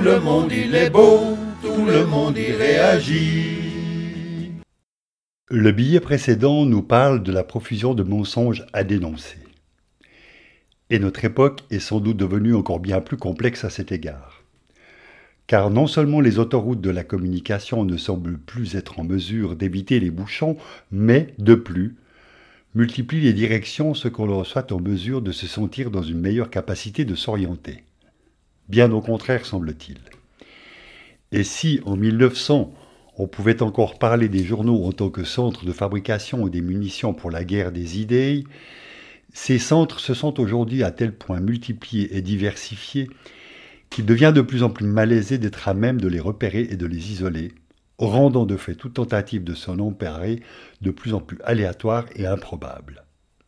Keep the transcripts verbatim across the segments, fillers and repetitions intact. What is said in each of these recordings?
le monde il est beau, tout le monde y réagit. Le billet précédent nous parle de la profusion de mensonges à dénoncer. Et notre époque est sans doute devenue encore bien plus complexe à cet égard. Car non seulement les autoroutes de la communication ne semblent plus être en mesure d'éviter les bouchons, mais, de plus, multiplient les directions ce qu'on leur soit en mesure de se sentir dans une meilleure capacité de s'orienter. Bien au contraire, semble-t-il. Et si, en mille neuf cents, on pouvait encore parler des journaux en tant que centre de fabrication des munitions pour la guerre des idées, ces centres se sont aujourd'hui à tel point multipliés et diversifiés qu'il devient de plus en plus malaisé d'être à même de les repérer et de les isoler, rendant de fait toute tentative de s'en emparer de plus en plus aléatoire et improbable.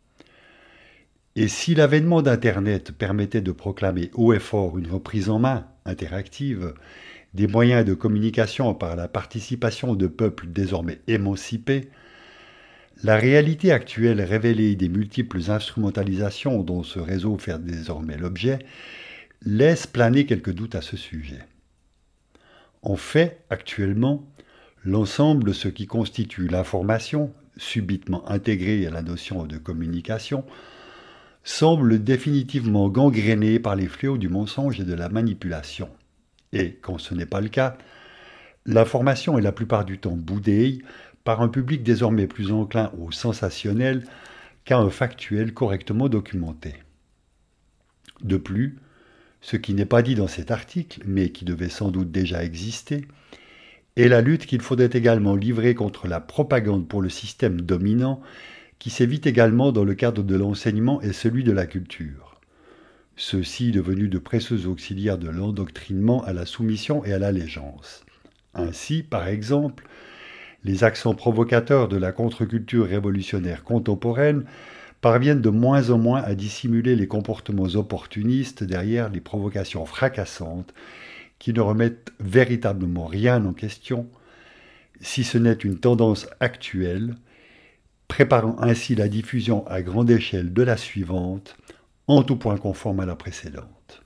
Et si l'avènement d'Internet permettait de proclamer haut et fort une reprise en main, interactive, des moyens de communication par la participation de peuples désormais émancipés, la réalité actuelle révélée des multiples instrumentalisations dont ce réseau fait désormais l'objet laisse planer quelques doutes à ce sujet. En fait, actuellement, l'ensemble de ce qui constitue l'information, subitement intégrée à la notion de communication, semble définitivement gangréné par les fléaux du mensonge et de la manipulation. Et, quand ce n'est pas le cas, l'information est la plupart du temps boudée par un public désormais plus enclin au sensationnel qu'à un factuel correctement documenté. De plus, ce qui n'est pas dit dans cet article, mais qui devait sans doute déjà exister, est la lutte qu'il faudrait également livrer contre la propagande pour le système dominant qui sévit également dans le cadre de l'enseignement et celui de la culture. Ceux-ci devenus de précieux auxiliaires de l'endoctrinement à la soumission et à l'allégeance. Ainsi, par exemple, les accents provocateurs de la contre-culture révolutionnaire contemporaine parviennent de moins en moins à dissimuler les comportements opportunistes derrière les provocations fracassantes qui ne remettent véritablement rien en question, si ce n'est une tendance actuelle, préparant ainsi la diffusion à grande échelle de la suivante, en tout point conforme à la précédente.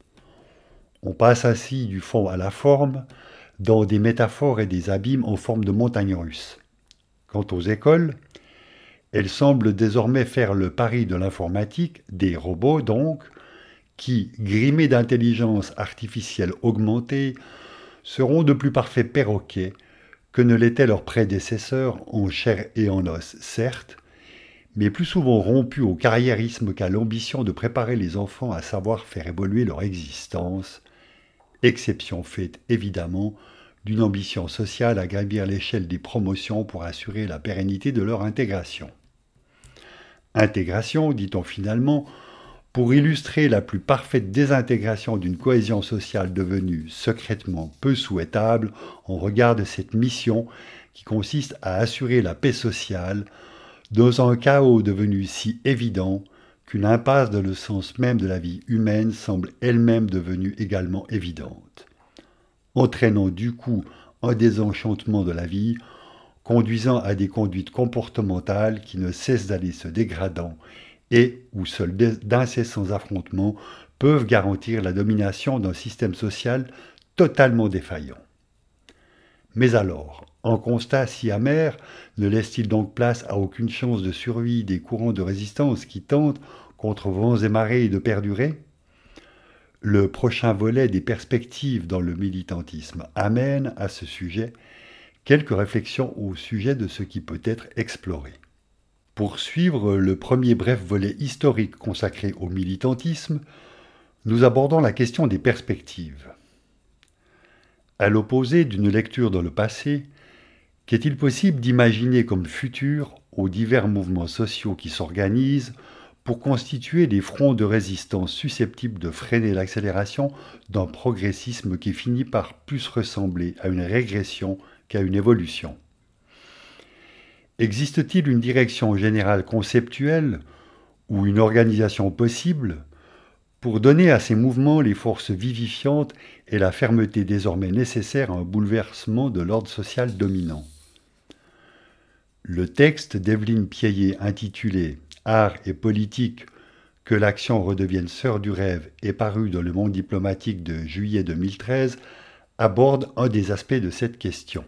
On passe ainsi du fond à la forme, dans des métaphores et des abîmes en forme de montagnes russes. Quant aux écoles, elles semblent désormais faire le pari de l'informatique, des robots donc, qui, grimés d'intelligence artificielle augmentée, seront de plus parfaits perroquets que ne l'étaient leurs prédécesseurs en chair et en os, certes, mais plus souvent rompus au carriérisme qu'à l'ambition de préparer les enfants à savoir faire évoluer leur existence, exception faite évidemment d'une ambition sociale à gravir l'échelle des promotions pour assurer la pérennité de leur intégration. Intégration, dit-on finalement, pour illustrer la plus parfaite désintégration d'une cohésion sociale devenue secrètement peu souhaitable en regard de cette mission qui consiste à assurer la paix sociale dans un chaos devenu si évident qu'une impasse dans le sens même de la vie humaine semble elle-même devenue également évidente, entraînant du coup un désenchantement de la vie, conduisant à des conduites comportementales qui ne cessent d'aller se dégradant et où seuls d'incessants affrontements peuvent garantir la domination d'un système social totalement défaillant. Mais alors, un constat si amer ne laisse-t-il donc place à aucune chance de survie des courants de résistance qui tentent, contre vents et marées, de perdurer ? Le prochain volet des perspectives dans le militantisme amène à ce sujet quelques réflexions au sujet de ce qui peut être exploré. Pour suivre le premier bref volet historique consacré au militantisme, nous abordons la question des perspectives. À l'opposé d'une lecture dans le passé, qu'est-il possible d'imaginer comme futur aux divers mouvements sociaux qui s'organisent pour constituer des fronts de résistance susceptibles de freiner l'accélération d'un progressisme qui finit par plus ressembler à une régression qu'à une évolution ? Existe-t-il une direction générale conceptuelle ou une organisation possible pour donner à ces mouvements les forces vivifiantes et la fermeté désormais nécessaires à un bouleversement de l'ordre social dominant ? Le texte d'Evelyne Piaillet intitulé « Art et politique, Que l'action redevienne sœur du rêve est paru dans Le Monde diplomatique de juillet deux mille treize, aborde un des aspects de cette question.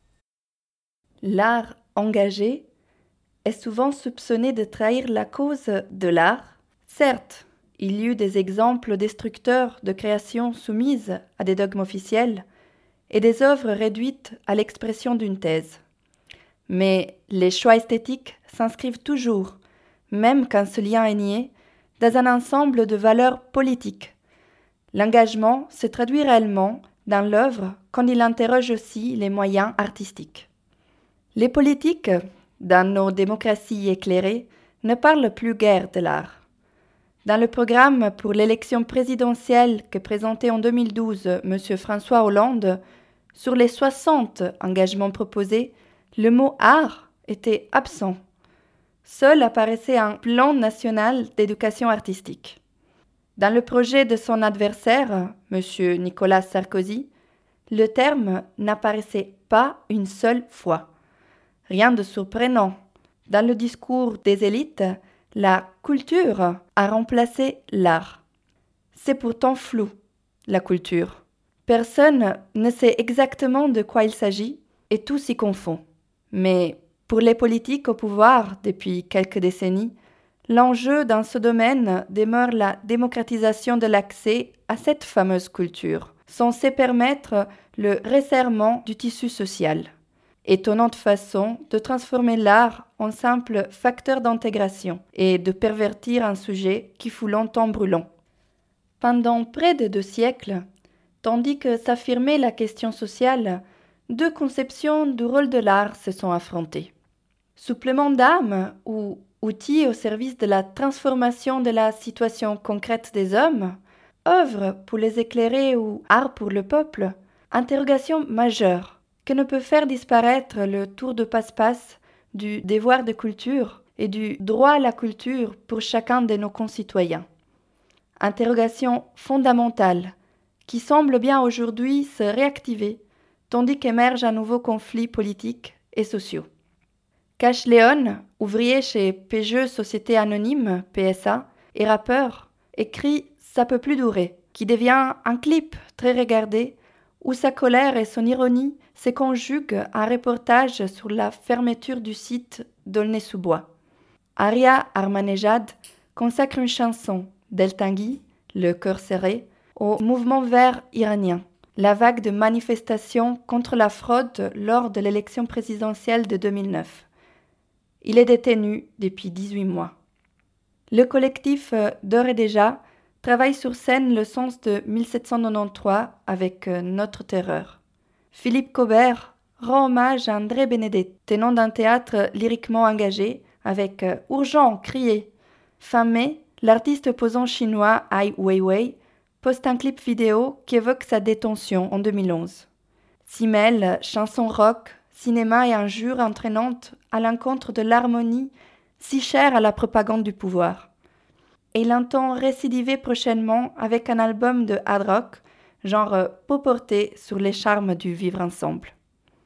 L'art engagé est souvent soupçonné de trahir la cause de l'art. Certes, il y eut des exemples destructeurs de créations soumises à des dogmes officiels et des œuvres réduites à l'expression d'une thèse. Mais les choix esthétiques s'inscrivent toujours, même quand ce lien est nié, dans un ensemble de valeurs politiques. L'engagement se traduit réellement dans l'œuvre quand il interroge aussi les moyens artistiques. Les politiques, dans nos démocraties éclairées, ne parlent plus guère de l'art. Dans le programme pour l'élection présidentielle que présentait en deux mille douze M. François Hollande, sur les soixante engagements proposés, le mot « art » était absent. Seul apparaissait un plan national d'éducation artistique. Dans le projet de son adversaire, M. Nicolas Sarkozy, le terme n'apparaissait pas une seule fois. Rien de surprenant. Dans le discours des élites, la culture a remplacé l'art. C'est pourtant flou, la culture. Personne ne sait exactement de quoi il s'agit et tout s'y confond. Mais pour les politiques au pouvoir depuis quelques décennies, l'enjeu dans ce domaine demeure la démocratisation de l'accès à cette fameuse culture, censée permettre le resserrement du tissu social. Étonnante façon de transformer l'art en simple facteur d'intégration et de pervertir un sujet qui fut longtemps brûlant. Pendant près de deux siècles, tandis que s'affirmait la question sociale, deux conceptions du rôle de l'art se sont affrontées. Supplément d'âme ou outil au service de la transformation de la situation concrète des hommes, œuvre pour les éclairer ou art pour le peuple, interrogation majeure que ne peut faire disparaître le tour de passe-passe du devoir de culture et du droit à la culture pour chacun de nos concitoyens. Interrogation fondamentale qui semble bien aujourd'hui se réactiver tandis qu'émergent un nouveau conflit politique et sociaux. Cash Léon, ouvrier chez Peugeot Société Anonyme, P S A, et rappeur, écrit « Ça peut plus durer », qui devient un clip très regardé où sa colère et son ironie se conjuguent à un reportage sur la fermeture du site d'Aulnay-sous-Bois. Aria Armanejad consacre une chanson d'El Tanguy, Le cœur serré, au mouvement vert iranien, la vague de manifestations contre la fraude lors de l'élection présidentielle de deux mille neuf. Il est détenu depuis dix-huit mois. Le collectif D'heure et déjà travaille sur scène le sens de mille sept cent quatre-vingt-treize avec Notre Terreur. Philippe Cobert rend hommage à André Bénédé, tenant d'un théâtre lyriquement engagé avec Urgent, crié. Fin mai, l'artiste opposant chinois Ai Weiwei poste un clip vidéo qui évoque sa détention en deux mille onze. S'y mêlent chansons rock, cinéma et injures entraînantes à l'encontre de l'harmonie si chère à la propagande du pouvoir. Et il entend récidiver prochainement avec un album de hard rock, genre peau portée sur les charmes du vivre ensemble.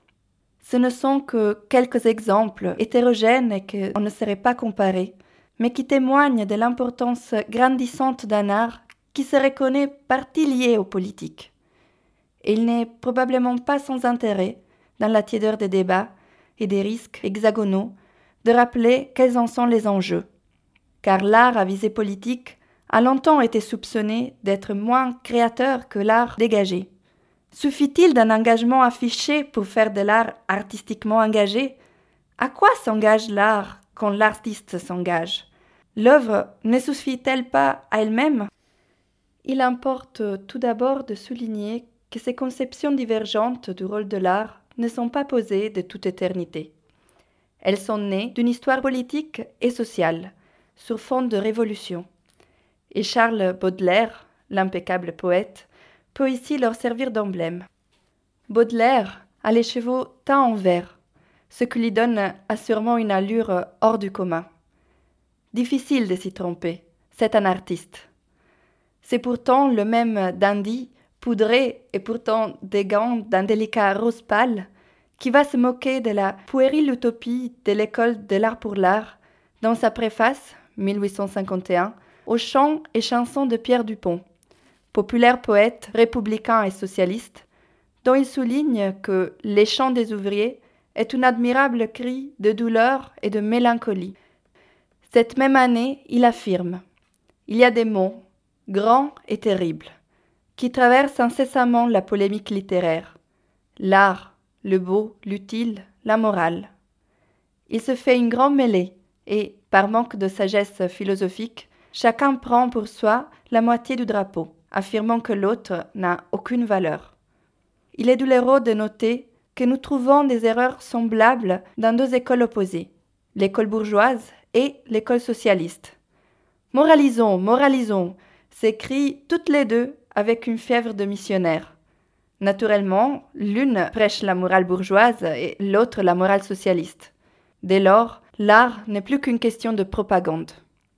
Ce ne sont que quelques exemples hétérogènes et qu'on ne saurait pas comparer, mais qui témoignent de l'importance grandissante d'un art qui se reconnaît partie liée aux politiques. Et il n'est probablement pas sans intérêt, dans la tiédeur des débats et des risques hexagonaux, de rappeler quels en sont les enjeux. Car l'art à visée politique a longtemps été soupçonné d'être moins créateur que l'art dégagé. Suffit-il d'un engagement affiché pour faire de l'art artistiquement engagé ? À quoi s'engage l'art quand l'artiste s'engage ? L'œuvre ne suffit-elle pas à elle-même ? Il importe tout d'abord de souligner que ces conceptions divergentes du rôle de l'art ne sont pas posées de toute éternité. Elles sont nées d'une histoire politique et sociale, sur fond de révolution. Et Charles Baudelaire, l'impeccable poète, peut ici leur servir d'emblème. Baudelaire a les cheveux teints en vert, ce qui lui donne assurément une allure hors du commun. Difficile de s'y tromper, c'est un artiste. C'est pourtant le même dandy, poudré et pourtant des gants d'un délicat rose pâle, qui va se moquer de la puérile utopie de l'école de l'art pour l'art dans sa préface, mille huit cent cinquante et un, aux chants et chansons de Pierre Dupont, populaire poète républicain et socialiste, dont il souligne que « Les chants des ouvriers » est un admirable cri de douleur et de mélancolie. Cette même année, il affirme « Il y a des mots, grands et terribles, qui traversent incessamment la polémique littéraire. L'art, le beau, l'utile, la morale. Il se fait une grande mêlée et, par manque de sagesse philosophique, chacun prend pour soi la moitié du drapeau, affirmant que l'autre n'a aucune valeur. Il est douloureux de noter que nous trouvons des erreurs semblables dans deux écoles opposées, l'école bourgeoise et l'école socialiste. « Moralisons, moralisons !» s'écrient toutes les deux avec une fièvre de missionnaire. Naturellement, l'une prêche la morale bourgeoise et l'autre la morale socialiste. Dès lors, l'art n'est plus qu'une question de propagande.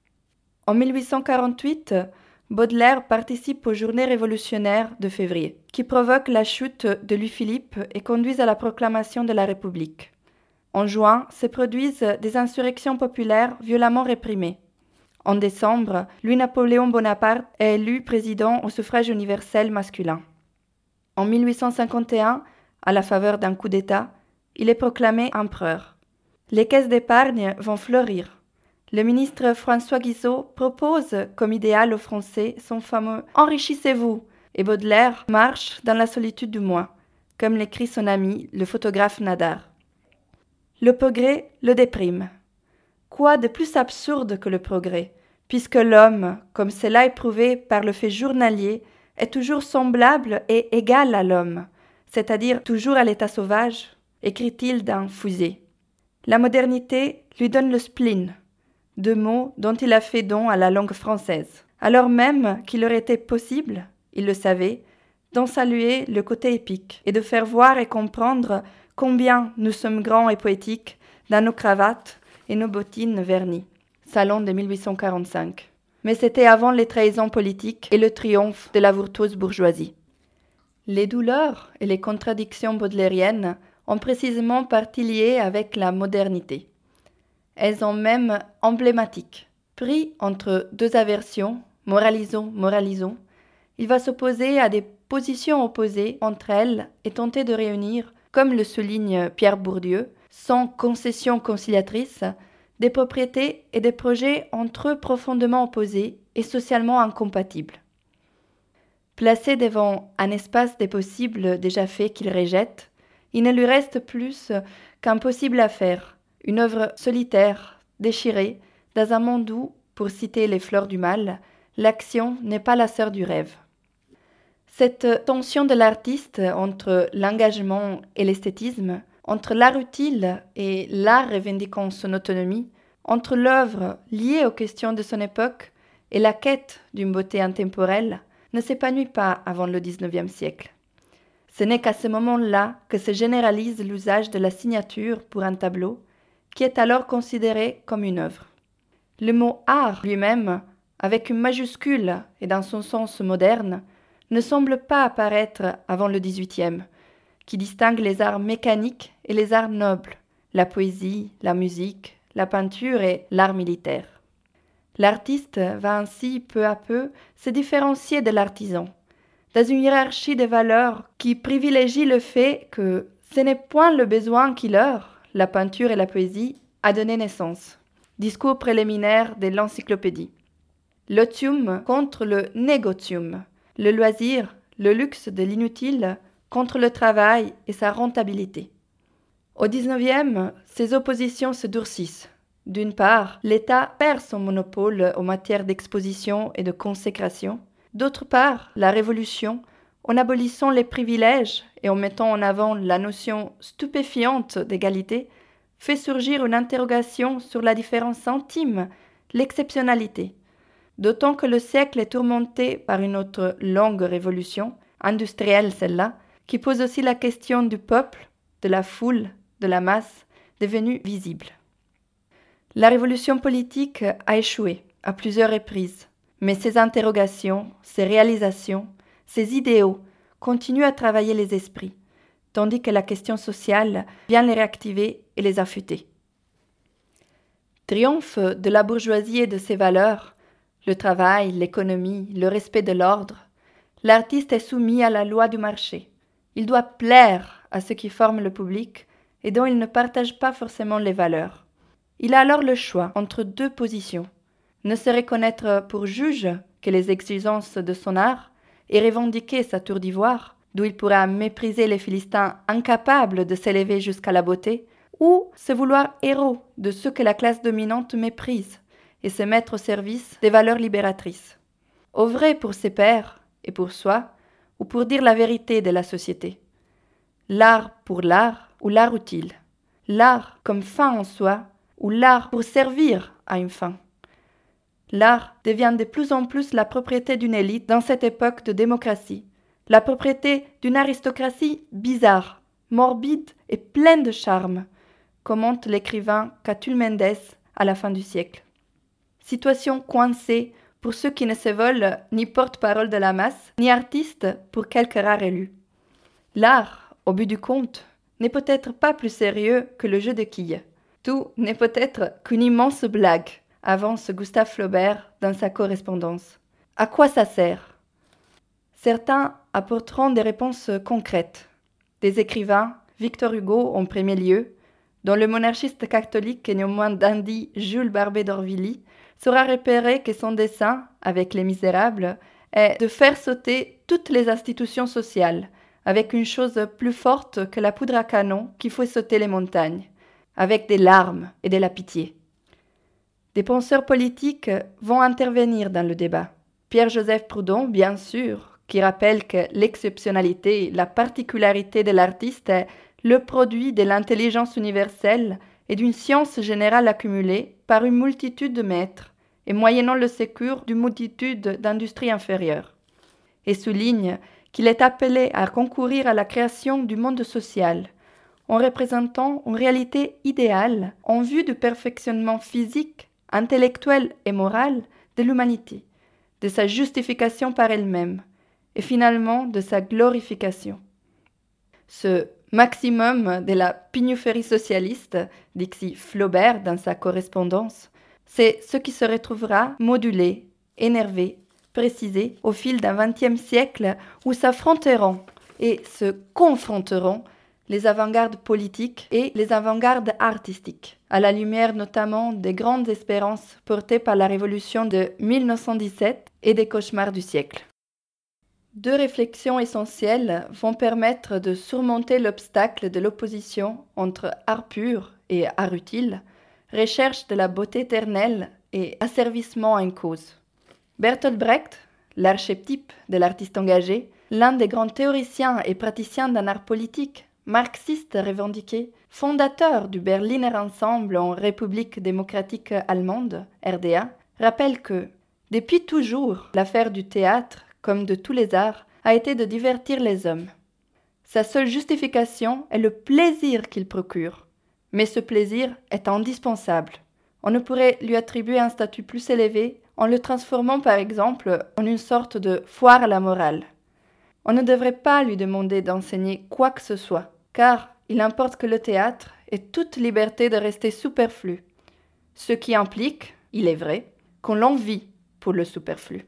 En mille huit cent quarante-huit, Baudelaire participe aux Journées révolutionnaires de février, qui provoquent la chute de Louis-Philippe et conduisent à la proclamation de la République. En juin, se produisent des insurrections populaires violemment réprimées. En décembre, Louis-Napoléon Bonaparte est élu président au suffrage universel masculin. En mille huit cent cinquante et un, à la faveur d'un coup d'État, il est proclamé empereur. Les caisses d'épargne vont fleurir. Le ministre François Guizot propose comme idéal aux Français son fameux « Enrichissez-vous » et Baudelaire marche dans la solitude du moi, comme l'écrit son ami, le photographe Nadar. Le progrès le déprime. Quoi de plus absurde que le progrès, puisque l'homme, comme cela est prouvé par le fait journalier, est toujours semblable et égal à l'homme, c'est-à-dire toujours à l'état sauvage, écrit-il dans Fusée. La modernité lui donne le spleen, deux mots dont il a fait don à la langue française, alors même qu'il aurait été possible, il le savait, d'en saluer le côté épique et de faire voir et comprendre combien nous sommes grands et poétiques dans nos cravates et nos bottines vernies. Salon de mille huit cent quarante-cinq. Mais c'était avant les trahisons politiques et le triomphe de la virtuose bourgeoisie. Les douleurs et les contradictions baudelairiennes ont précisément partie liée avec la modernité. Elles sont même emblématiques. Pris entre deux aversions, moralisons, moralisons, il va s'opposer à des positions opposées entre elles et tenter de réunir, comme le souligne Pierre Bourdieu, sans concession conciliatrice, des propriétés et des projets entre eux profondément opposés et socialement incompatibles. Placé devant un espace des possibles déjà faits qu'il rejette, il ne lui reste plus qu'un possible à faire, une œuvre solitaire, déchirée, dans un monde où, pour citer les fleurs du mal, l'action n'est pas la sœur du rêve. Cette tension de l'artiste entre l'engagement et l'esthétisme, entre l'art utile et l'art revendiquant son autonomie, entre l'œuvre liée aux questions de son époque et la quête d'une beauté intemporelle, ne s'épanouit pas avant le dix-neuvième siècle. Ce n'est qu'à ce moment-là que se généralise l'usage de la signature pour un tableau, qui est alors considéré comme une œuvre. Le mot « art » lui-même, avec une majuscule et dans son sens moderne, ne semble pas apparaître avant le dix-huitième, qui distingue les arts mécaniques et les arts nobles, la poésie, la musique, la peinture et l'art militaire. L'artiste va ainsi peu à peu se différencier de l'artisan, dans une hiérarchie des valeurs qui privilégie le fait que ce n'est point le besoin qui leur, la peinture et la poésie, a donné naissance. Discours préliminaire de l'encyclopédie. L'otium contre le négotium, le loisir, le luxe de l'inutile contre le travail et sa rentabilité. Au dix-neuvième, ces oppositions se durcissent. D'une part, l'État perd son monopole en matière d'exposition et de consécration. D'autre part, la Révolution, en abolissant les privilèges et en mettant en avant la notion stupéfiante d'égalité, fait surgir une interrogation sur la différence intime, l'exceptionnalité. D'autant que le siècle est tourmenté par une autre longue révolution, industrielle celle-là, qui pose aussi la question du peuple, de la foule, de la masse, devenue visible. La révolution politique a échoué à plusieurs reprises, mais ces interrogations, ces réalisations, ces idéaux continuent à travailler les esprits, tandis que la question sociale vient les réactiver et les affûter. Triomphe de la bourgeoisie et de ses valeurs, le travail, l'économie, le respect de l'ordre, l'artiste est soumis à la loi du marché. Il doit plaire à ceux qui forment le public et dont il ne partage pas forcément les valeurs. Il a alors le choix entre deux positions. Ne se reconnaître pour juge que les exigences de son art et revendiquer sa tour d'ivoire, d'où il pourra mépriser les Philistins incapables de s'élever jusqu'à la beauté, ou se vouloir héros de ceux que la classe dominante méprise et se mettre au service des valeurs libératrices. Œuvrer pour ses pairs et pour soi, ou pour dire la vérité de la société. L'art pour l'art ou l'art utile. L'art comme fin en soi ou l'art pour servir à une fin. L'art devient de plus en plus la propriété d'une élite dans cette époque de démocratie, la propriété d'une aristocratie bizarre, morbide et pleine de charme, commente l'écrivain Catulle Mendes à la fin du siècle. Situation coincée pour ceux qui ne se veulent ni porte-parole de la masse, ni artistes pour quelques rares élus. L'art, au bout du compte, n'est peut-être pas plus sérieux que le jeu de quilles. Tout n'est peut-être qu'une immense blague, avance Gustave Flaubert dans sa correspondance. À quoi ça sert ? Certains apporteront des réponses concrètes. Des écrivains, Victor Hugo en premier lieu, dont le monarchiste catholique et néanmoins dandy Jules Barbet d'Aurevilly saura repérer que son dessein, avec Les Misérables, est de faire sauter toutes les institutions sociales, avec une chose plus forte que la poudre à canon qui fait sauter les montagnes, avec des larmes et de la pitié. Des penseurs politiques vont intervenir dans le débat. Pierre-Joseph Proudhon, bien sûr, qui rappelle que l'exceptionnalité, la particularité de l'artiste est le produit de l'intelligence universelle et d'une science générale accumulée par une multitude de maîtres et moyennant le secours d'une multitude d'industries inférieures. Et souligne qu'il est appelé à concourir à la création du monde social, en représentant une réalité idéale en vue du perfectionnement physique, intellectuel et moral de l'humanité, de sa justification par elle-même, et finalement de sa glorification. Ce maximum de la pignoufferie socialiste, dit Flaubert dans sa correspondance, c'est ce qui se retrouvera modulé, énervé, précisé au fil d'un vingtième siècle où s'affronteront et se confronteront les avant-gardes politiques et les avant-gardes artistiques, à la lumière notamment des grandes espérances portées par la Révolution de mille neuf cent dix-sept et des cauchemars du siècle. Deux réflexions essentielles vont permettre de surmonter l'obstacle de l'opposition entre art pur et art utile, recherche de la beauté éternelle et asservissement à une cause. Bertolt Brecht, l'archétype de l'artiste engagé, l'un des grands théoriciens et praticiens d'un art politique, marxiste revendiqué, fondateur du Berliner Ensemble en République démocratique allemande, R D A, rappelle que, depuis toujours, l'affaire du théâtre, comme de tous les arts, a été de divertir les hommes. Sa seule justification est le plaisir qu'il procure. Mais ce plaisir est indispensable. On ne pourrait lui attribuer un statut plus élevé en le transformant par exemple en une sorte de foire à la morale. On ne devrait pas lui demander d'enseigner quoi que ce soit, car il importe que le théâtre ait toute liberté de rester superflu, ce qui implique, il est vrai, qu'on l'envie pour le superflu.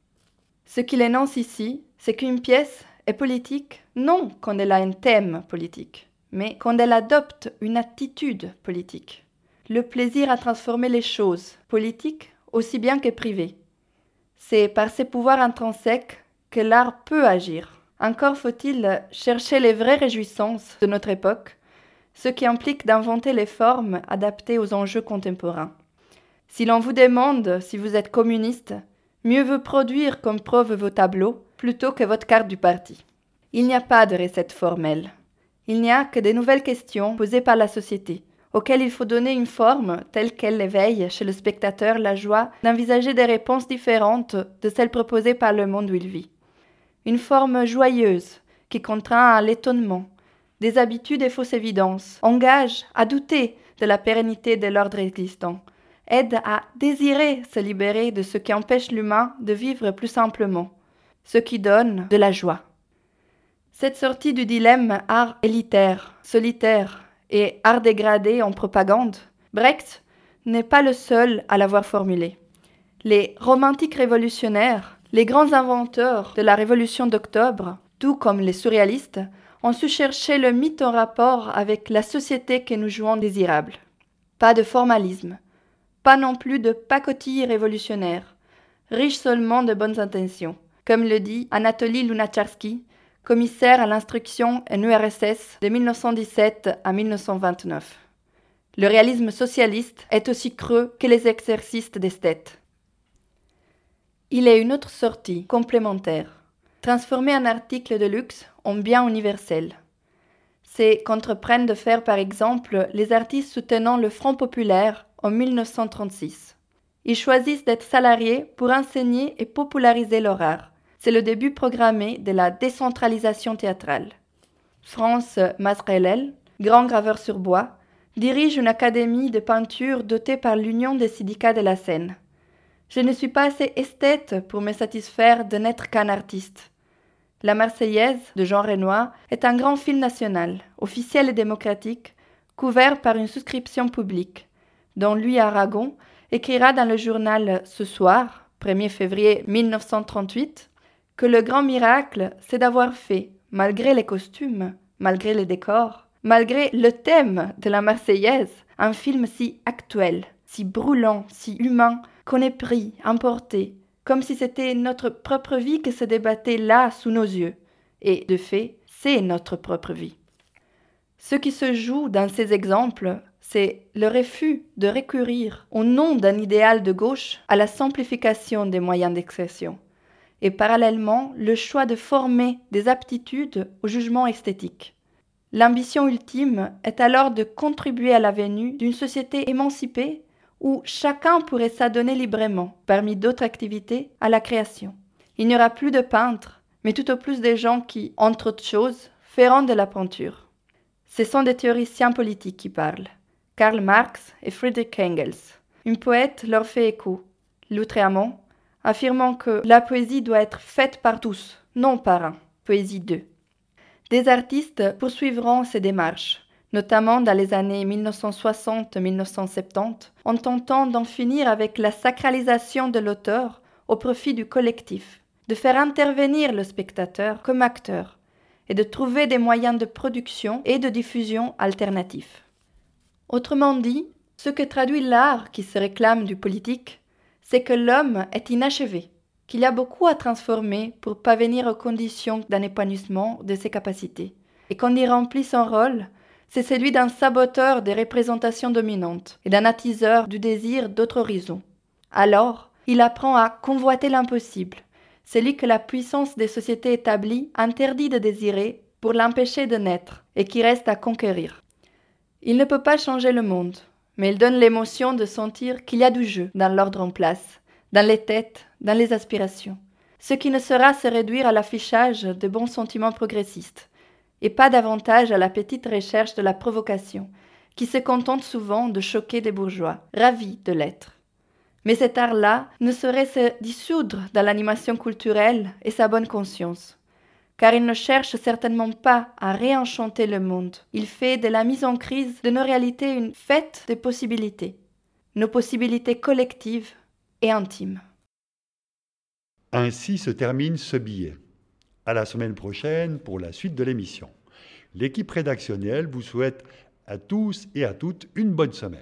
Ce qu'il énonce ici, c'est qu'une pièce est politique non quand elle a un thème politique, mais quand elle adopte une attitude politique. Le plaisir à transformer les choses, politiques aussi bien que privées. C'est par ses pouvoirs intrinsèques que l'art peut agir. Encore faut-il chercher les vraies réjouissances de notre époque, ce qui implique d'inventer les formes adaptées aux enjeux contemporains. Si l'on vous demande si vous êtes communiste, mieux vaut produire comme preuve vos tableaux plutôt que votre carte du parti. Il n'y a pas de recette formelle. Il n'y a que des nouvelles questions posées par la société, auxquelles il faut donner une forme telle qu'elle éveille chez le spectateur la joie d'envisager des réponses différentes de celles proposées par le monde où il vit. Une forme joyeuse qui contraint à l'étonnement, des habitudes et fausses évidences, engage à douter de la pérennité de l'ordre existant, aide à désirer se libérer de ce qui empêche l'humain de vivre plus simplement, ce qui donne de la joie. Cette sortie du dilemme art élitaire, solitaire et art dégradé en propagande, Brecht n'est pas le seul à l'avoir formulée. Les romantiques révolutionnaires, les grands inventeurs de la Révolution d'octobre, tout comme les surréalistes, ont su chercher le mythe en rapport avec la société que nous jouons désirable. Pas de formalisme, pas non plus de pacotille révolutionnaire, riche seulement de bonnes intentions, comme le dit Anatoly Lunacharsky, commissaire à l'instruction en U R S S de mille neuf cent dix-sept à mille neuf cent vingt-neuf. Le réalisme socialiste est aussi creux que les exercices d'esthète. Il est une autre sortie complémentaire, transformer un article de luxe en bien universel. C'est qu'entreprennent de faire par exemple les artistes soutenant le Front populaire en mille neuf cent trente-six. Ils choisissent d'être salariés pour enseigner et populariser leur art. C'est le début programmé de la décentralisation théâtrale. Franz Masrellel, grand graveur sur bois, dirige une académie de peinture dotée par l'Union des syndicats de la scène. Je ne suis pas assez esthète pour me satisfaire de n'être qu'un artiste. La Marseillaise de Jean Renoir est un grand film national, officiel et démocratique, couvert par une souscription publique, dont Louis Aragon écrira dans le journal Ce soir, premier février mille neuf cent trente-huit, que le grand miracle, c'est d'avoir fait, malgré les costumes, malgré les décors, malgré le thème de la Marseillaise, un film si actuel, si brûlant, si humain, qu'on est pris, emporté, comme si c'était notre propre vie qui se débattait là sous nos yeux. Et de fait, c'est notre propre vie. Ce qui se joue dans ces exemples, c'est le refus de recourir, au nom d'un idéal de gauche, à la simplification des moyens d'expression, et parallèlement le choix de former des aptitudes au jugement esthétique. L'ambition ultime est alors de contribuer à la venue d'une société émancipée où chacun pourrait s'adonner librement, parmi d'autres activités, à la création. Il n'y aura plus de peintres, mais tout au plus des gens qui, entre autres choses, feront de la peinture. Ce sont des théoriciens politiques qui parlent, Karl Marx et Friedrich Engels. Une poète leur fait écho, Lautréamont, affirmant que la poésie doit être faite par tous, non par un, poésie deux. Des artistes poursuivront ces démarches, notamment dans les années mille neuf cent soixante à mille neuf cent soixante-dix, en tentant d'en finir avec la sacralisation de l'auteur au profit du collectif, de faire intervenir le spectateur comme acteur et de trouver des moyens de production et de diffusion alternatifs. Autrement dit, ce que traduit l'art qui se réclame du politique, c'est que l'homme est inachevé, qu'il y a beaucoup à transformer pour parvenir aux conditions d'un épanouissement de ses capacités, et qu'on y remplit son rôle, c'est celui d'un saboteur des représentations dominantes et d'un attiseur du désir d'autres horizons. Alors, il apprend à convoiter l'impossible, celui que la puissance des sociétés établies interdit de désirer pour l'empêcher de naître et qui reste à conquérir. Il ne peut pas changer le monde, mais il donne l'émotion de sentir qu'il y a du jeu dans l'ordre en place, dans les têtes, dans les aspirations, ce qui ne sera se réduire à l'affichage de bons sentiments progressistes, et pas davantage à la petite recherche de la provocation, qui se contente souvent de choquer des bourgeois, ravis de l'être. Mais cet art-là ne saurait se dissoudre dans l'animation culturelle et sa bonne conscience, car il ne cherche certainement pas à réenchanter le monde. Il fait de la mise en crise de nos réalités une fête de possibilités, nos possibilités collectives et intimes. Ainsi se termine ce billet. À la semaine prochaine pour la suite de l'émission. L'équipe rédactionnelle vous souhaite à tous et à toutes une bonne semaine.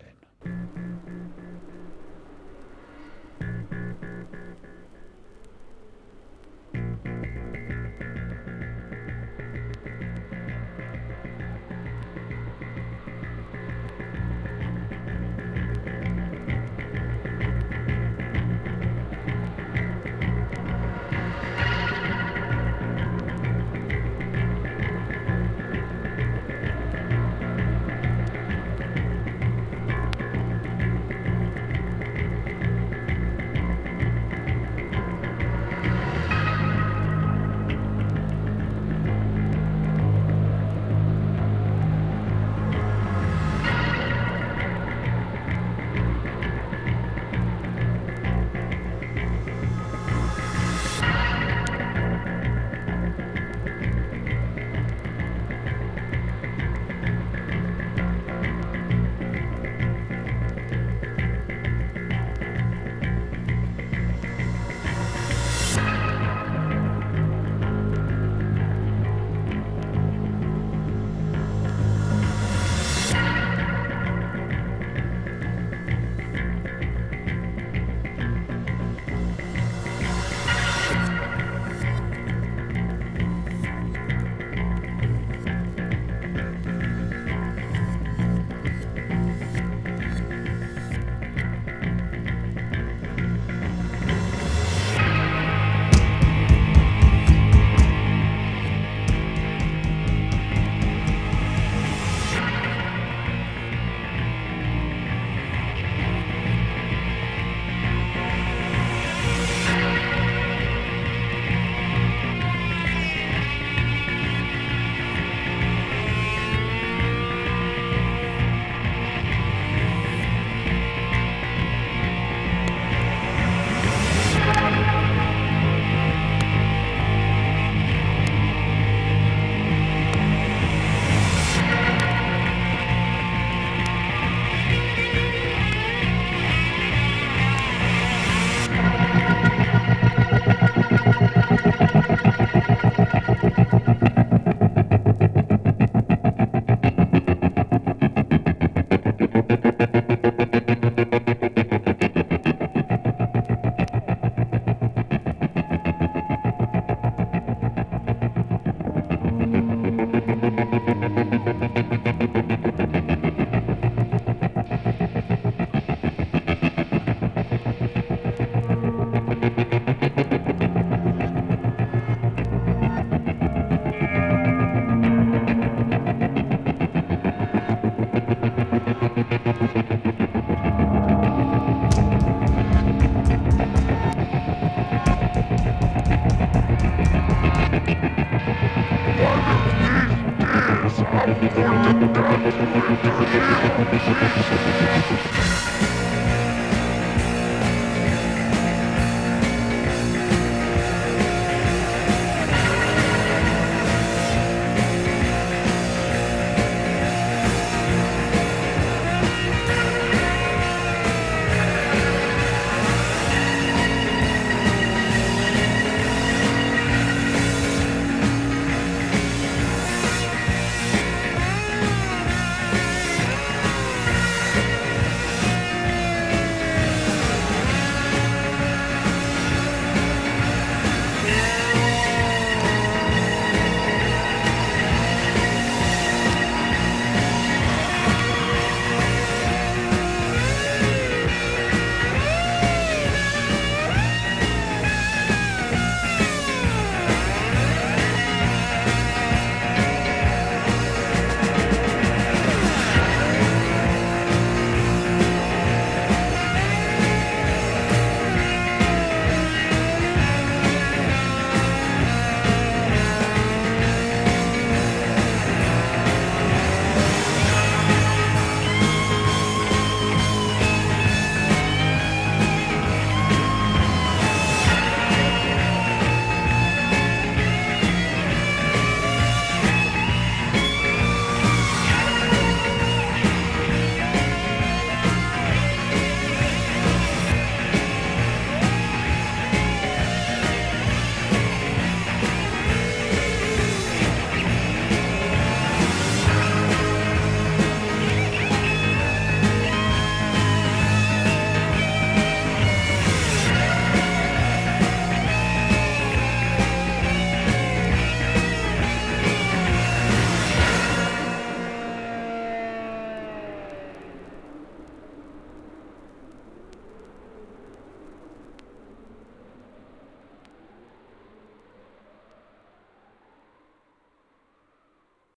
Yes, I'm going to die.